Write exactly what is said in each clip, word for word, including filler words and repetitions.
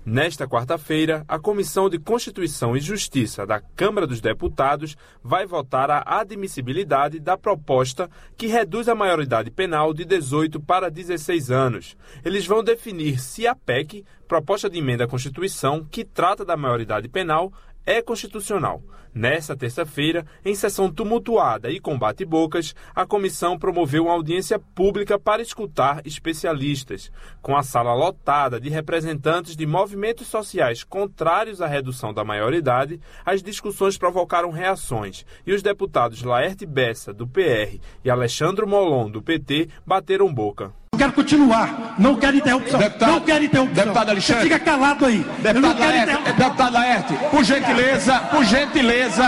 Nesta quarta-feira, a Comissão de Constituição e Justiça da Câmara dos Deputados vai votar a admissibilidade da proposta que reduz a maioridade penal de dezoito para dezesseis anos. Eles vão definir se a P E C, proposta de emenda à Constituição, que trata da maioridade penal, é constitucional. Nesta terça-feira, em sessão tumultuada e com bate-bocas, a comissão promoveu uma audiência pública para escutar especialistas. Com a sala lotada de representantes de movimentos sociais contrários à redução da maioridade, as discussões provocaram reações e os deputados Laerte Bessa, do P R, e Alexandre Molon, do P T, bateram boca. Eu quero continuar, não quero interrupção, deputado, não quero interrupção. Deputado Alexandre. Você fica calado aí. Deputado Laerte, deputado Laerte, por gentileza, por gentileza.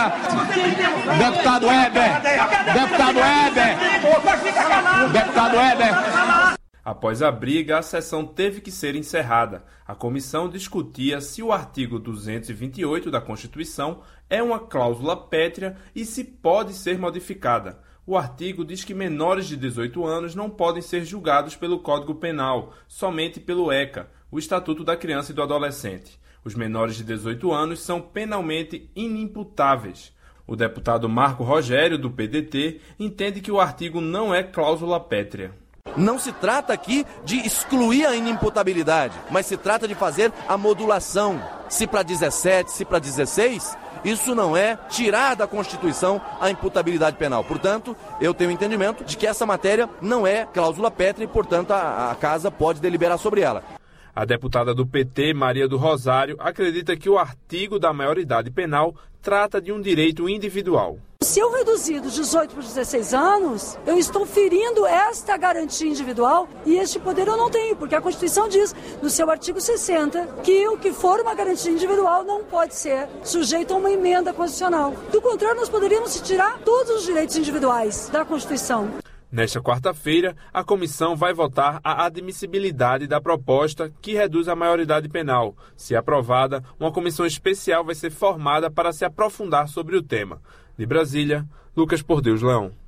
Deputado Weber, deputado Weber, deputado Weber. Após a briga, a sessão teve que ser encerrada. A comissão discutia se o artigo duzentos e vinte e oito da Constituição é uma cláusula pétrea e se pode ser modificada. O artigo diz que menores de dezoito anos não podem ser julgados pelo Código Penal, somente pelo E C A, o Estatuto da Criança e do Adolescente. Os menores de dezoito anos são penalmente inimputáveis. O deputado Marco Rogério, do P D T, entende que o artigo não é cláusula pétrea. Não se trata aqui de excluir a inimputabilidade, mas se trata de fazer a modulação. Se para dezessete, se para dezesseis, isso não é tirar da Constituição a imputabilidade penal. Portanto, eu tenho entendimento de que essa matéria não é cláusula pétrea e, portanto, a, a Casa pode deliberar sobre ela. A deputada do P T, Maria do Rosário, acredita que o artigo da maioridade penal trata de um direito individual. Se eu reduzir dos dezoito para dezesseis anos, eu estou ferindo esta garantia individual e este poder eu não tenho, porque a Constituição diz, no seu artigo sessenta, que o que for uma garantia individual não pode ser sujeito a uma emenda constitucional. Do contrário, nós poderíamos tirar todos os direitos individuais da Constituição. Nesta quarta-feira, a comissão vai votar a admissibilidade da proposta que reduz a maioridade penal. Se aprovada, uma comissão especial vai ser formada para se aprofundar sobre o tema. De Brasília, Lucas Por Deus Leão.